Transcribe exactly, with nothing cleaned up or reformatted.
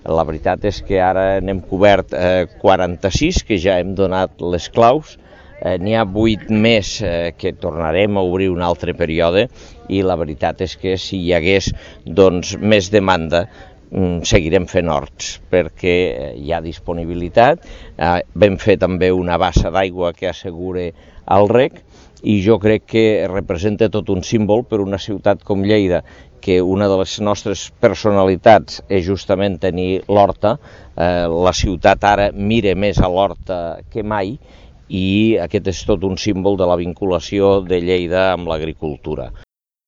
La veritat és que ara n'hem cobert eh, quaranta-sis, que ja hem donat les claus. Eh, N'hi ha vuit més eh, que tornarem a obrir un altre període i la veritat és que si hi hagués doncs, més demanda mm, seguirem fent horts perquè eh, hi ha disponibilitat. Eh, vam fer també una bassa d'aigua que assegura el reg i jo crec que representa tot un símbol per una ciutat com Lleida, que una de les nostres personalitats és justament tenir l'horta. Eh, la ciutat ara mira més a l'horta que mai i aquest és tot un símbol de la vinculació de Lleida amb l'agricultura.